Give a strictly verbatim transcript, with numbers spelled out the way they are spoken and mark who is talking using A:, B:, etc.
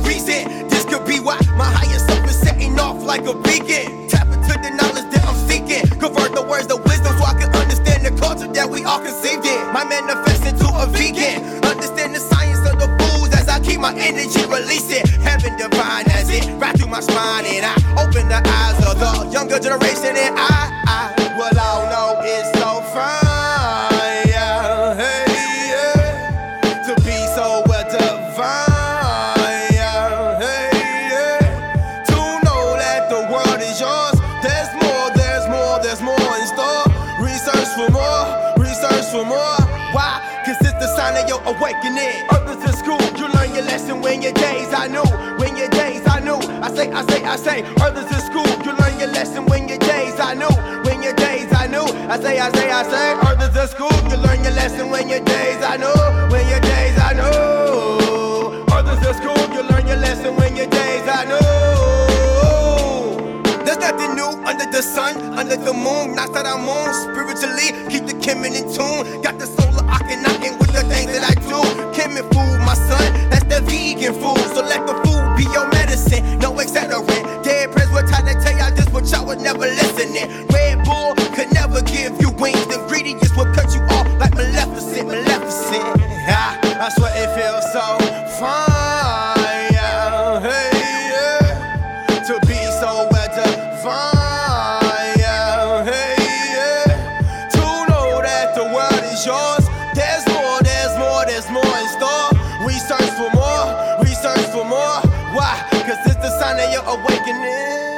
A: reason. This could be why my higher self is setting off like a beacon. Tap into the knowledge that I'm seeking. Convert the words to wisdom so I can understand the culture that we all conceived in. My manifest into a vegan. Understand the science of the foods as I keep my energy releasing. Heaven divine as it right through my spine, and I open the eyes of the younger generation, and I, I will all know it's so fine, yeah, hey, yeah, to be so well divine, yeah, hey, yeah, to know that the world is yours. There's more, there's more, there's more in store. Research for more, research for more. Why? Cause it's the sign of your awakening. Others in school, you learn your lesson when your days I knew, when your days I knew. I say, I say, I say, others in school, you learn your lesson when your days I knew, when your days I knew. I say, I say, I say, others in school, you learn your lesson when your days I knew, when your days I knew. Others in school, you learn your lesson when your days I knew. There's nothing new under the sun, under the moon. Not that I'm on spiritually, keep the Kemen in tune. Got the solar knocking with the things that I do. Kemen food, my son, that's the vegan food. So let the food be your medicine, no accelerant. Dead press will try to tell y'all this, but y'all would never listening. Red Bull could never give you wings. The ingredients will cut you off like Maleficent, Maleficent. Ah, I swear it feels so fine, yeah, hey, yeah, to be so well divine, yeah, hey, yeah, to know that the world is yours. There's more, there's more, there's more in store. Research for more, research for more. Why? Cause it's the sign of your awakening.